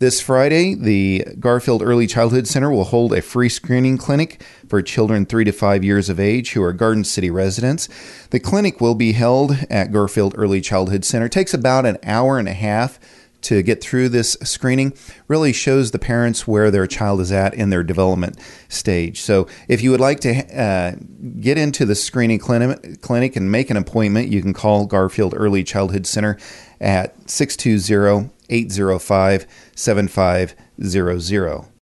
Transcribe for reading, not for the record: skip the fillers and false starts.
This Friday, the Garfield Early Childhood Center will hold a free screening clinic for children 3 to 5 years of age who are Garden City residents. The clinic will be held at Garfield Early Childhood Center. It takes about an hour and a half to get through this screening. Really shows the parents where their child is at in their development stage. So if you would like to get into the screening clinic and make an appointment, you can call Garfield Early Childhood Center at 620-805-7500.